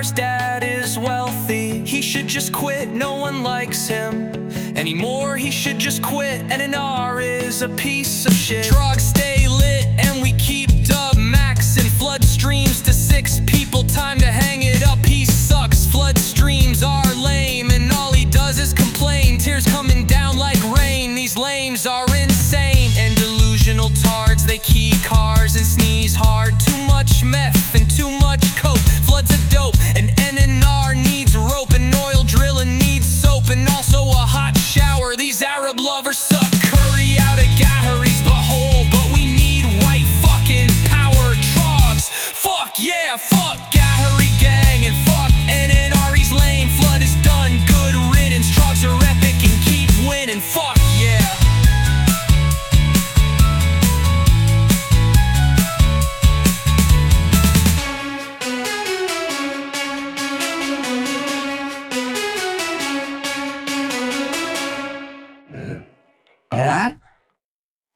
NR's dad is wealthy. He should just quit, no one likes him anymore. He should just quit, and NR is a piece of shit. Drugs stay lit and we keep dub max and flood streams to 6 people. Time to hang it up, he sucks. Flood streams are lame and all he does is complain. Tears coming down like rain. These lames are insane and delusional tards. They key cars and sneeze hard. Too much meth and too much coke. Floods a dope and NNR needs rope, and oil drilling needs soap and also a hot shower. These Arab lovers suck curry out of Gahari's butthole, but we need white fucking power trogs. Fuck yeah, fuck Gahari gang and fuck NNR's lame. Flood is done, good riddance. Trogs are epic and keep winning. Fuck yeah. That?